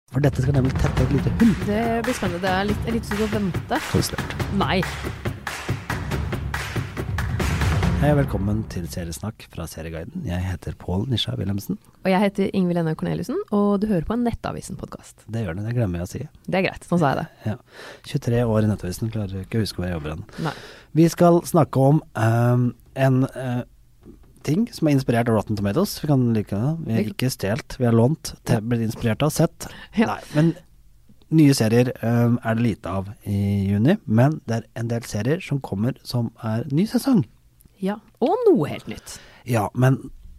For dette skal nemlig tette et lite hull. Det blir spennende. Det er litt sånn å vente. Konstruert. Nei. Hei, velkommen til Seriesnakk fra Serieguiden. Jeg heter Pål Nisha Wilhelmsen. Og jeg heter Ingvild Enne Corneliussen, og du hører på en Nettavisen-podcast. Det gjør det glemmer jeg å si. Det er greit, sånn sa jeg det. Ja. 23 år i Nettavisen, klarer ikke å huske hvor jeg jobber hen. Nei. Vi skal snakke om en ting som er inspirert av Rotten Tomatoes. Vi kan like det. Vi har ikke stjelt, vi har lånt, blitt inspirert av, sett. Ja. Nei, men nye serier er det lite av i juni, men det er en del serier som kommer som er ny sesong. Ja, og noe helt nytt. Ja, men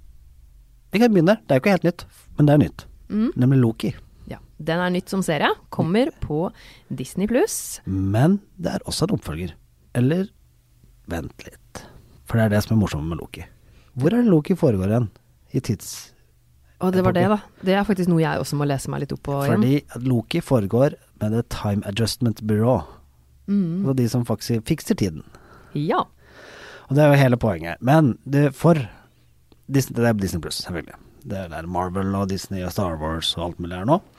vi kan begynne der. Det er jo ikke helt nytt, men det er nytt. Nemlig Loki. Ja, den er nytt som serie. Kommer på Disney+. Men det er også en oppfølger. Eller, vent litt. For det er det som er morsomt med Loki. Hvor er det Loki foregår igjen? I tids... Og det var det da. Det er faktisk noe jeg også må lese meg litt opp på igjen. Fordi Loki foregår med The Time Adjustment Bureau. Og de som faktisk fikser tiden. Ja. Og det er jo hele poenget. Men det for Disney, det er Disney Plus, selvfølgelig. Det er Marvel og Disney og Star Wars og alt mulig her nå.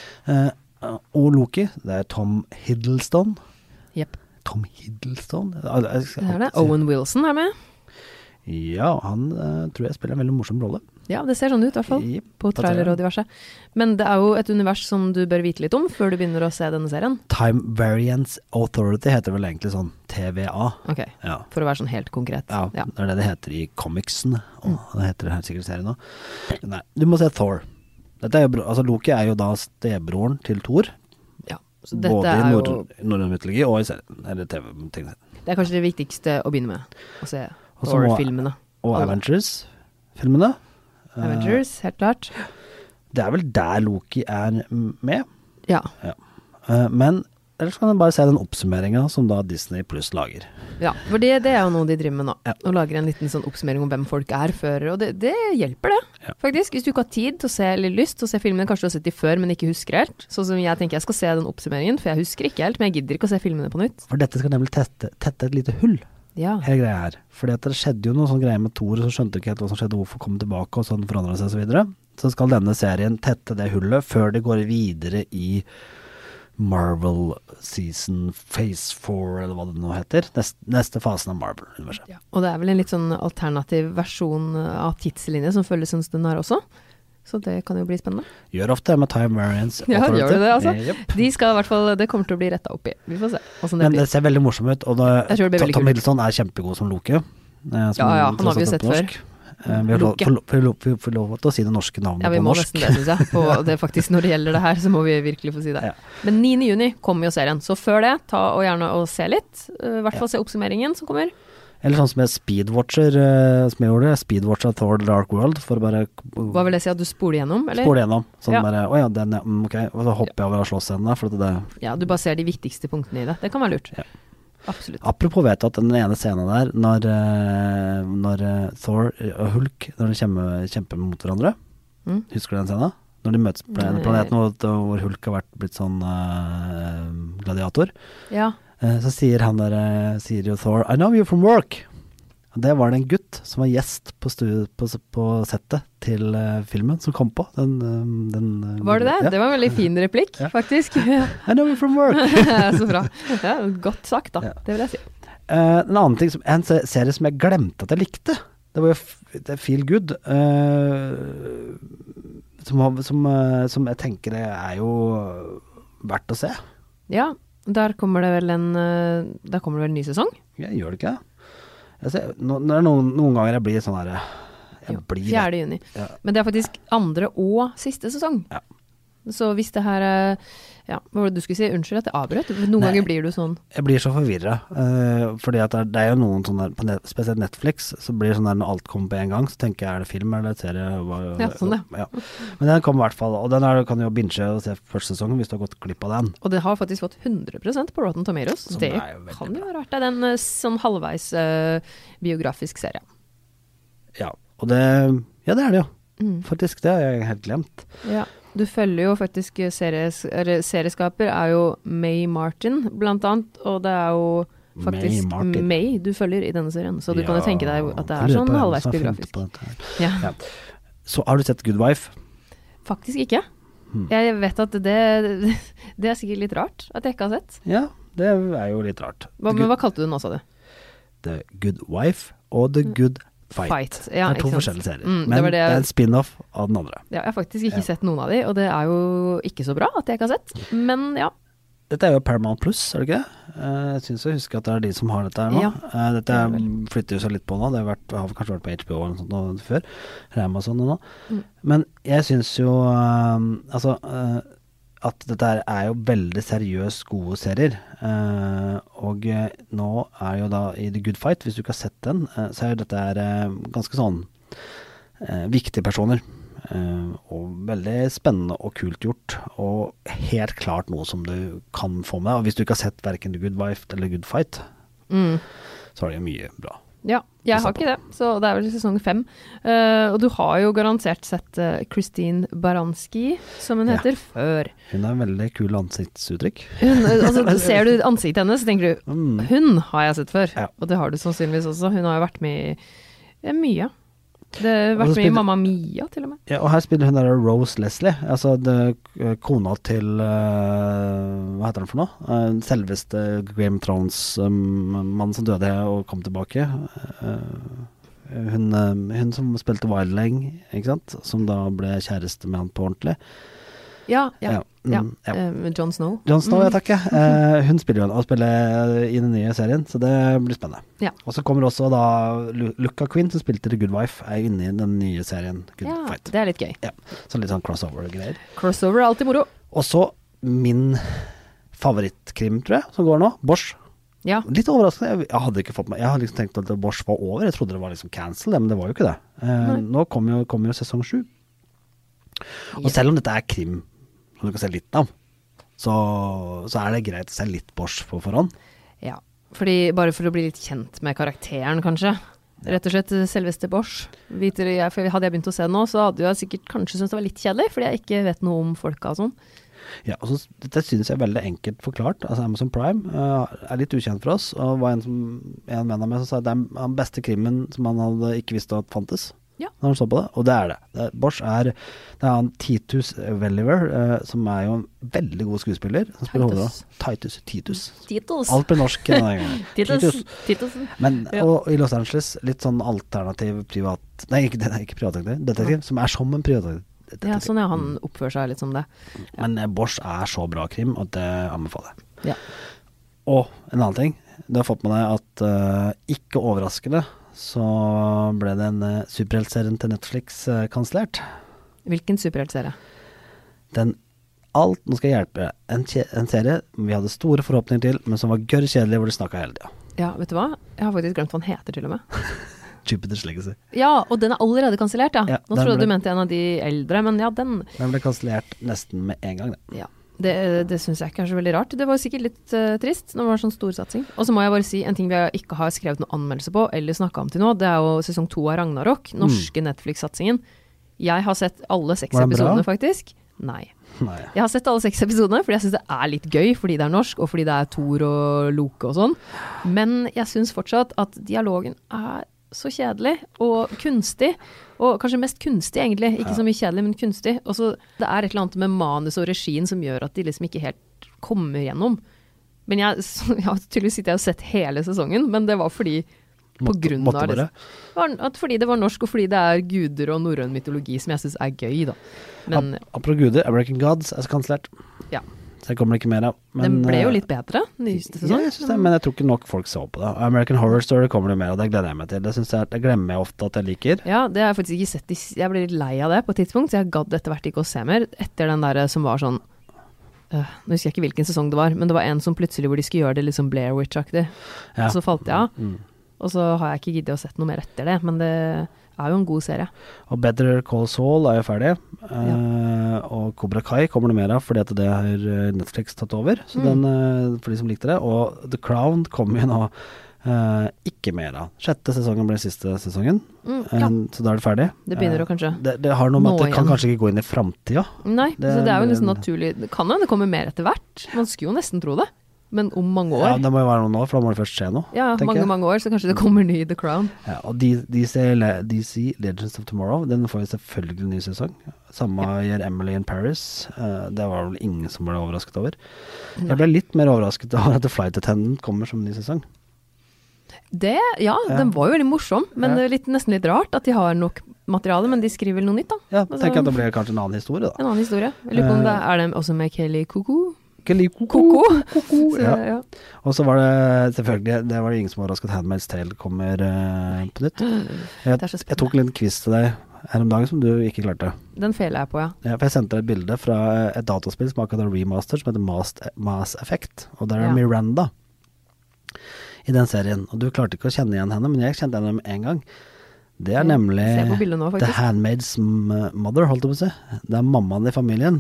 Og Loki, det er Tom Hiddleston. Jepp. Tom Hiddleston? Det er det. Owen Wilson er med. Ja, han tror jeg spiller en veldig morsom rolle. Ja, det ser sånn ut i hvert fall, Yep, på trailer og diverse. Men det er jo et univers som du bør vite litt om før du begynner å se denne serien. Time Variance Authority heter vel egentlig sånn TVA. Ok, Ja. for å være sånn helt konkret. Ja, det er det heter i comicsen. Det heter det her sikkert serien nå. Nei, du må se Thor. Dette er jo, altså Loki er jo da stebroren til Thor. Ja, så dette Både er i jo... norrøn mytologi og i serien, eller TV-ting. Det er kanskje det viktigste å begynne med, å se Og så må- Thor-filmene. Og Alle. Avengers-filmene. Avengers, helt klart. Det er vel der Loki er med. Ja, Men ellers kan du bare se den oppsummeringen som da Disney Plus lager. ja, for det er jo noe de driver med nå. Ja. Å lage en liten sånn oppsummering om hvem folk er før, og det hjelper det, Ja. faktisk. Hvis du ikke har tid til å se, eller lyst til å se filmene, kanskje du har sett de før, men ikke husker helt. Sånn som jeg tenker jeg skal se den oppsummeringen, for jeg husker ikke helt, men jeg gidder ikke å se filmene på nytt. For dette skal nemlig tette et lite hull. Ja, Hele greia her. Fordi at det skjedde jo noe sånn greie med Thor, og så skjønte ikke helt hva som skjedde, hvorfor kom tilbake, og sånn forandret seg og så videre. Så skal denne serien tette det hullet før det går videre i Marvel Season Phase 4, eller hva det nå heter. Neste fasen av Marvel-universet. ja. Og det er vel en litt sånn alternativ versjon av tidslinje som følges en stund her også. Så det kan jo bli spennende. Gjør ofte det med Time Variance. Ja, Authority. gjør det det, altså? Jep. De skal i hvert fall, det kommer til å bli rettet opp i. Vi får se hvordan det Men blir. det ser veldig morsom ut, og Jeg tror det blir veldig Tom kult. Hiddleston er kjempegod som Loki. Ja, han har vi jo sett før. Vi får lov til å si det norske navnet Ja, vi på må norsk. nesten det, synes jeg. Og det er faktisk, når det gjelder det her, så må vi virkelig få si det. Ja. Men 9. juni kommer jo serien, så før det, ta og gjerne og se litt. I hvert fall se oppsummeringen som kommer. Eller sånn som jeg Speedwatcher, som jeg gjorde, Speedwatcher Thor The Dark World, for å bare Hva vil det si, at du spoler gjennom, eller? spole gjennom. Sånn Ja. bare, åja, den, ja, ok. Og så hopper jeg over av slåssscenene, for at det... Ja, du bare ser de viktigste punktene i det. Det kan være lurt. Ja. Absolutt. Apropos vet du at den ene scenen der, når Thor og Hulk, når de kjemper mot hverandre, husker du den scenen? Når de møtes på en planet hvor Hulk har blitt sånn gladiator, Ja. så sier jo Thor, I know you from work. Og det var det en gutt som var gjest på settet til filmen som kom på. Var det det? Ja. Det var en veldig fin replikk, Ja. faktisk. I know you from work. Så bra. Ja, godt sagt da, Ja. det vil jeg si. En annen ting, en serie som jeg glemte at jeg likte, det var jo det er Feel Good, som jeg tenker er jo verdt å se. Ja, der kommer det vel en ny sesong. Jeg gjør det ikke det? Det er noen ganger jeg blir sånn her, Jo, 4. juni. Ja. Men det er faktisk andre og siste sesong. Ja. Så hvis det her ja, hva var det du skulle si? Unnskyld at jeg avbrøt. Noen Nei. ganger blir du sånn. Jeg blir så forvirret, fordi at det er jo noen sånne, spesielt Netflix, så blir det sånn der når alt kommer på en gang, så tenker jeg, er det film eller et serie? Ja, sånn det. Ja. Men den kommer i hvert fall, og den kan du jo binge og se første sesongen hvis du har gått glipp av den. Og det har faktisk fått 100% på Rotten Tomatoes. Som Det er jo veldig kan jo bra. være verdt det. Den sånn halvveis biografisk serie. Ja, og det er det jo. Faktisk, det har jeg helt glemt. Ja. Du følger jo faktisk serieskaper er jo May Martin, blant annet, og det er jo faktisk May Martin. May du følger i denne serien, så du kan jo tenke deg at det Jeg er lurer sånn på hvem halvveis som har funnet biografisk. på dette her. Ja. Ja. Så har du sett Good Wife? Faktisk ikke. Jeg vet at det er sikkert litt rart at jeg ikke har sett. Ja, det er jo litt rart. Men hva kalte du den også, du? The Good Wife og The Good Fight. Ja, det er 2 ikke sant? forskjellige serier. Men det det er en spin-off av den andre. Ja, jeg har faktisk ikke sett noen av de, og det er jo ikke så bra at jeg ikke har sett. Men ja. Dette er jo Paramount Plus, er det ikke det? Jeg synes jeg husker at det er de som har dette her nå. Ja, dette flytter jo seg litt på nå. Det har kanskje vært på HBO eller noe sånt før. Amazon og nå. Men jeg synes jo at dette her er jo veldig seriøst gode serier. Og nå er jo da i The Good Fight, hvis du ikke har sett den, så er jo dette her ganske sånn viktige personer. Og veldig spennende og kult gjort, og helt klart noe som du kan få med. Og hvis du ikke har sett hverken The Good Wife eller Good Fight, så er det jo mye bra. Ja, jeg har ikke det, så det er vel sesong 5. Og du har jo garantert sett Christine Baranski, som hun heter, før. Hun har en veldig kul ansiktsuttrykk. Ser du ansiktet hennes, så tenker du, hun har jeg sett før. Ja. Og det har du sannsynligvis også. Hun har jo vært med i mye. Det har vært med i Mamma Mia, til og med. Ja, og her spiller hun der Rose Leslie, altså kona til, hva heter han for noe? Selveste Game of Thrones mann som døde og kom tilbake. Hun som spilte Wildling, ikke sant? Som da ble kjæreste med han på ordentlig. Ja. Jon Snow. Jon Snow, ja takk. Hun spiller jo og spiller i den nye serien, så det blir spennende. Ja. Og så kommer også da Luca Quinn, som spilte The Good Wife, er inne i den nye serien Good Fight. Det er litt gøy. Ja, så litt sånn crossover-greier. Crossover er alltid moro. Og så min favorittkrim, tror jeg, som går nå, Bosch. Ja. Litt overraskende, jeg hadde ikke fått meg, jeg hadde liksom tenkt at Bosch var over, jeg trodde det var liksom cancel, men det var jo ikke det. Nå kommer jo sesong 7. Og selv om dette er krim, som du kan se litt av, så er det greit å se litt Bosch på forhånd. Ja, bare for å bli litt kjent med karakteren, kanskje. Rett og slett selveste Bosch. For hadde jeg begynt å se det nå, så hadde jeg sikkert kanskje syntes det var litt kjedelig, fordi jeg ikke vet noe om folka og sånn. Ja, og dette synes jeg er veldig enkelt forklart. Altså Amazon Prime er litt ukjent for oss, og var en venn av meg som sa at det er den beste krimmen som han hadde ikke visst at fantes. Ja. Når han så på det, og det er det. Bosch det er han Titus Welliver, som er jo en veldig god skuespiller, som spiller hovedrollen. Titus. Alt blir norsk denne gangen. Titus. Men, og i Los Angeles, litt sånn alternativ privat, nei, det er ikke privatdetektiv, som er som en privatdetektiv. Ja, sånn han oppfører seg litt som det. Ja. Men Bosch er så bra krim, at det anbefaler jeg. Ja. Og en annen ting, du har fått med deg at ikke overraskende, så ble den superheltserien til Netflix kansellert. Hvilken superheltserie? Nå skal jeg hjelpe deg. En serie vi hadde store forhåpninger til, men som var gørr kjedelig, hvor de snakket hele tiden. Ja, vet du hva? Jeg har faktisk glemt hva den heter til og med. Jupiter's Legacy. Ja, og den er allerede kansellert, ja. Nå trodde du mente en av de eldre, men ja, den ble kansellert nesten med en gang, det. Ja. Det synes jeg ikke er så veldig rart. Det var sikkert litt trist når det var sånn stor satsing. Og så må jeg bare si en ting vi ikke har skrevet noen anmeldelse på eller snakket om til nå, det er jo sesong 2 av Ragnarok, norske Netflix-satsingen. Jeg har sett alle 6 episodene faktisk. Nei. Jeg har sett alle 6 episodene, fordi jeg synes det er litt gøy, fordi det er norsk, og fordi det er Thor og Loke og sånn. Men jeg synes fortsatt at dialogen er så kjedelig og kunstig, og kanskje mest kunstig egentlig, ikke så mye kjedelig, men kunstig. Og så det er et eller annet med manus og regien som gjør at de liksom ikke helt kommer gjennom. Men jeg tydeligvis sitter jeg og sett hele sesongen, men det var fordi på grunn av det. Fordi det var norsk, og fordi det er guder og norrøn mytologi som jeg synes er gøy da. Men apropos guder, American Gods er kansellert. Ja. Så det kommer ikke mer av. Den ble jo litt bedre, nyeste sesong. Ja, jeg synes det, men jeg tror ikke nok folk så på det. American Horror Story kommer det mer, og det gleder jeg meg til. Det glemmer jeg ofte at jeg liker. Ja, det har jeg faktisk ikke sett. Jeg ble litt lei av det på et tidspunkt, så jeg gadd etter hvert ikke å se mer. Etter den der som var sånn, nå husker jeg ikke hvilken sesong det var, men det var en som plutselig hvor de skulle gjøre det litt sånn Blair Witch-aktig. Ja. Så falt jeg av. Og så har jeg ikke giddet å sett noe mer etter det, men det er jo en god serie. Og Better Call Saul er jo ferdig, og Cobra Kai kommer det mer av, fordi at det har Netflix tatt over, så den, for de som likte det, og The Crown kommer jo nå ikke mer av. 6. sesongen ble siste sesongen, så da er det ferdig. Det begynner å kanskje det har noe med at det kan kanskje ikke gå inn i fremtiden. Nei, så det er jo nesten naturlig. Det kan jo det kommer mer etter hvert. Man skulle jo nesten tro det. men om mange år. Ja, det må jo være noen år, for da må det først skje noe. Ja, mange år, så kanskje det kommer ny The Crown. Ja, og DC Legends of Tomorrow, den får jo selvfølgelig en ny sesong. Samme gjør Emily in Paris. Det var vel ingen som ble overrasket over. Jeg ble litt mer overrasket over at The Flight Attendant kommer som ny sesong. Den var jo veldig morsom, men det er nesten litt rart at de har nok materiale, men de skriver vel noe nytt da. Ja, tenker at det blir kanskje en annen historie da. En annen historie. Jeg lurer på om det er det også med Kelly Koko. Ja. Og så var det selvfølgelig, det var det ingen som var overrasket at Handmaid's Tale kommer på nytt. Jeg tok en liten quiz til deg her om dagen som du ikke klarte. Den feiler jeg på, ja. Ja, for jeg sendte et bilde fra et dataspill som akkurat har remaster, som heter Mass Effect, og der er Miranda i den serien, og du klarte ikke å kjenne igjen henne, men jeg kjente henne med en gang. Det er nemlig nå, The Handmaid's Mother, holdt jeg på å si. Det er mammaen i familien.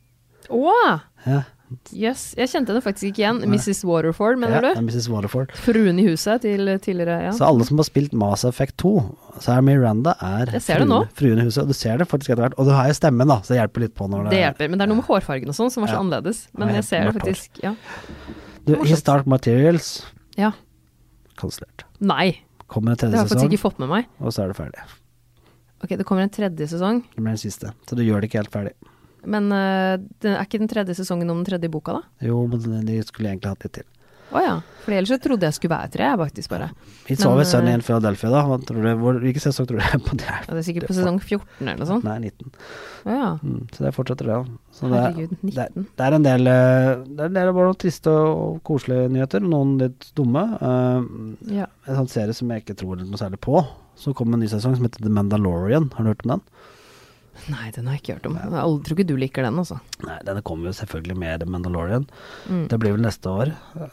Ja. Yes, jeg kjente henne faktisk ikke igjen. Mrs. Waterford, mener du? Ja, Mrs. Waterford. Fruen i huset til tidligere, ja. Så alle som har spilt Mass Effect 2, så er Miranda fruen i huset, og du ser det faktisk etter hvert. Og du har jo stemmen da, så det hjelper litt på når det... Det hjelper, men det er noe med hårfargen og sånn som var så annerledes. Men jeg ser det faktisk, ja. His Dark Materials. Ja. Kansellert. Nei. Kommer en tredje sesong. Det har jeg faktisk ikke fått med meg. Og så er det ferdig. Ok, det kommer en tredje sesong. Det blir den siste, så du gjør det ikke helt ferdig. Men er ikke den tredje sesongen om den tredje boka da? Jo, men de skulle egentlig hatt litt til. Åja, for ellers så trodde jeg skulle være tre, faktisk bare. Vi så ved Sunny in Philadelphia da. Hvilken sesong tror du det er på det? Det er sikkert på sesong 14 eller noe sånt. Nei, 19. Åja. Så det fortsetter det. Så herregud, 19. Det er en del bare noen triste og koselige nyheter, noen litt dumme. En sånn serie som jeg ikke tror noe særlig på. Så kommer en ny sesong som heter The Mandalorian. Har du hørt om den? Nei, den har jeg ikke hørt om. Jeg tror ikke du liker den også. Nei, denne kommer jo selvfølgelig med The Mandalorian. Det blir vel neste år.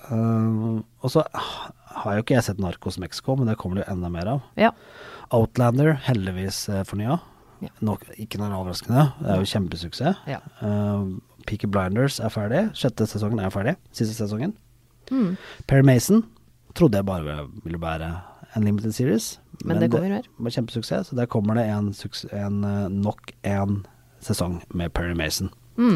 Og så har jo ikke jeg sett Narcos Mexico, men det kommer det jo enda mer av. Ja. Outlander, heldigvis fornyet. Ja. Ikke noe overraskende. Det er jo kjempesuksess. Ja. Peaky Blinders er ferdig. 6. sesongen er ferdig. Siste sesongen. Perry Mason trodde jeg bare ville være en limited series. Men det kommer mer. Det var kjempesuksess, så der kommer det nok en sesong med Perry Mason.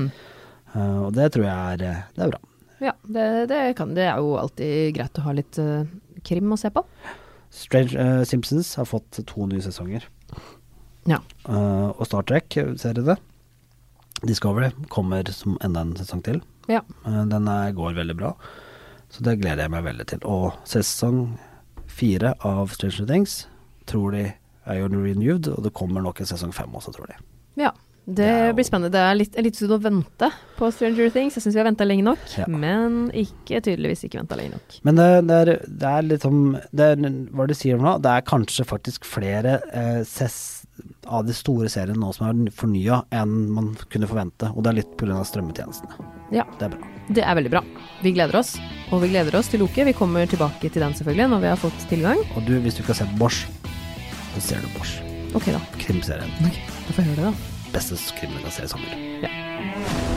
Og det tror jeg det er bra. Ja, det er jo alltid greit å ha litt krim å se på. Simpsons har fått 2 nye sesonger. Ja. Og Star Trek-seriene Discovery kommer som enda en sesong til. Ja. Den går veldig bra, så det gleder jeg meg veldig til. Og sesong 4 av Stranger Things tror de er jo renewed, og det kommer nok en sesong 5 også, tror de. Ja, det blir spennende. Det er litt sånn å vente på Stranger Things. Jeg synes vi har ventet lenge nok, men tydeligvis ikke ventet lenge nok. Men det er litt som, hva du sier nå, det er kanskje faktisk flere av de store seriene nå som er fornyet enn man kunne forvente, og det er litt på grunn av strømmetjenestene. Ja. Det er bra. Det er veldig bra. Vi gleder oss, og vi gleder oss til Loke. Vi kommer tilbake til den selvfølgelig når vi har fått tilgang. Og du, hvis du ikke har sett Bosch, så ser du Bosch. Ok da. Krimserien. Ok, da får jeg høre det da. Beste krimserie i sommer. Ja.